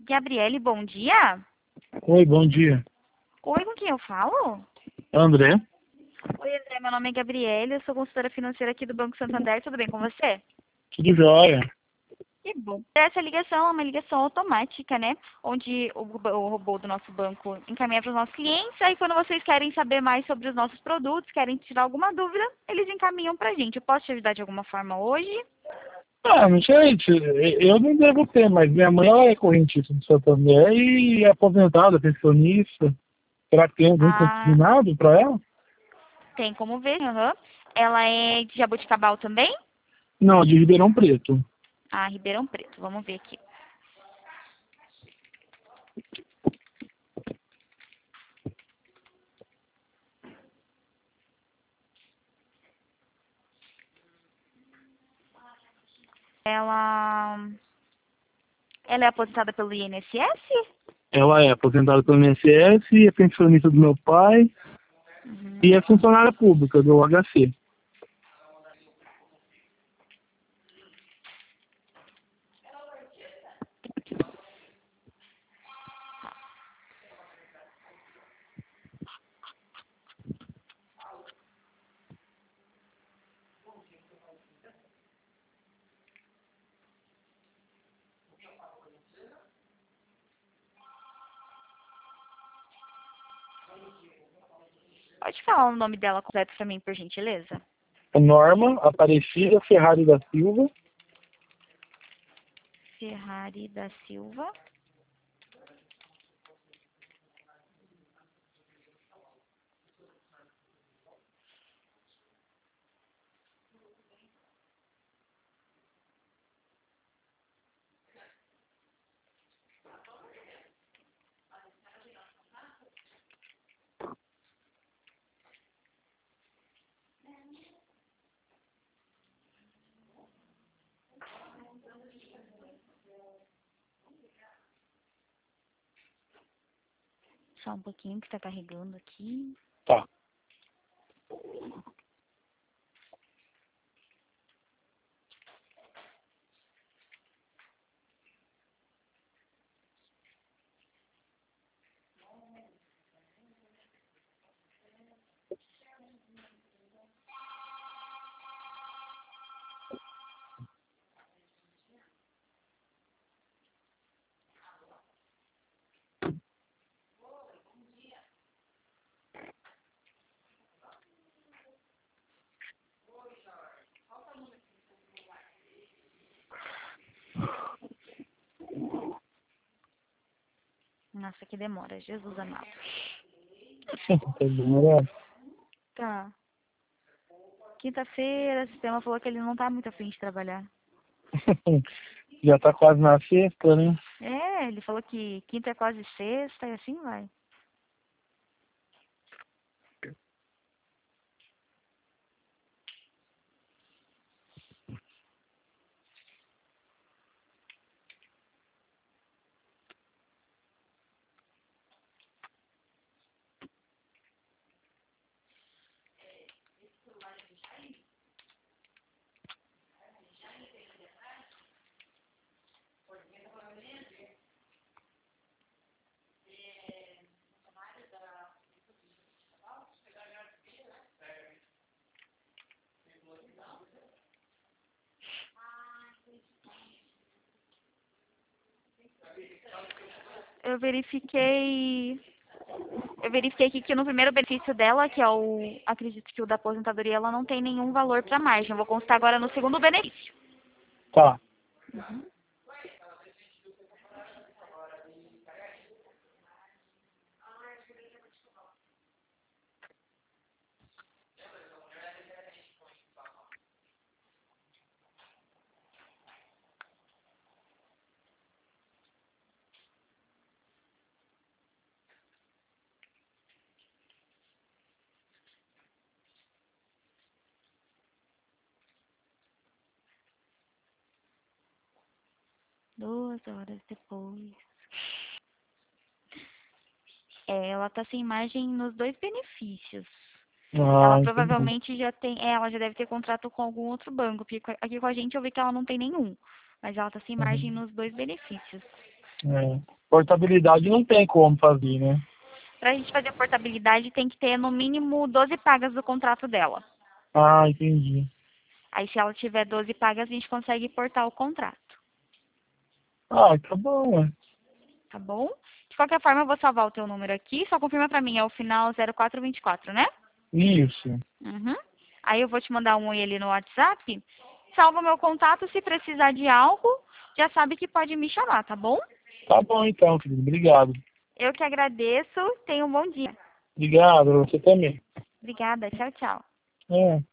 Gabriele, bom dia. Oi, bom dia. Oi, com quem eu falo? André? Oi, André, meu nome é Gabriele, eu sou consultora financeira aqui do Banco Santander, tudo bem com você? Tudo jóia? Que bom. Essa ligação é uma ligação automática, né? Onde o robô do nosso banco encaminha para os nossos clientes, aí quando vocês querem saber mais sobre os nossos produtos, querem tirar alguma dúvida, eles encaminham para a gente. Eu posso te ajudar de alguma forma hoje? Não sei, eu não devo ter, mas minha mãe ela é correntista do Santander e é aposentada, pensionista. Será que tem algum Ah, consignado para ela? tem como ver, aham. Ela é de Jaboticabal também? Não, de Ribeirão Preto. Ah, Ribeirão Preto, vamos ver aqui. Ela, ela é aposentada pelo INSS? Ela é aposentada pelo INSS, é pensionista do meu pai e Uhum. é funcionária pública do HC. Pode falar o nome dela completo pra mim, por gentileza? Norma Aparecida Ferrari da Silva. Ferrari da Silva. Só um pouquinho que tá carregando aqui. Tá. Nossa, que demora. Jesus amado. Tá demorado. Tá. Quinta-feira, o sistema falou que ele não tá muito afim de trabalhar. Já tá quase na sexta, né? É, ele falou que quinta é quase sexta e assim vai. Eu verifiquei. Eu verifiquei aqui que no primeiro benefício dela, que é o, acredito que o da aposentadoria, ela não tem nenhum valor para margem. Eu vou constar agora no segundo benefício. Tá. Duas horas depois. É, ela tá sem margem nos dois benefícios. Ela Ah, entendi. provavelmente já tem, ela já deve ter contrato com algum outro banco, porque aqui com a gente eu vi que ela não tem nenhum, mas ela tá sem margem Uhum. nos dois benefícios. É. Portabilidade não tem como fazer, né? Para a gente fazer a portabilidade, tem que ter no mínimo 12 pagas do contrato dela. Ah, entendi. Aí, se ela tiver 12 pagas, a gente consegue portar o contrato. Ah, tá bom, ué. Tá bom? De qualquer forma, eu vou salvar o teu número aqui. Só confirma pra mim, é o final 0424, né? Isso. Uhum. Aí eu vou te mandar um oi ali no WhatsApp. Salva o meu contato. Se precisar de algo, já sabe que pode me chamar, tá bom? Tá bom então, querido. Obrigado. Eu que agradeço. Tenha um bom dia. Obrigado, você também. Obrigada. Tchau, tchau. É.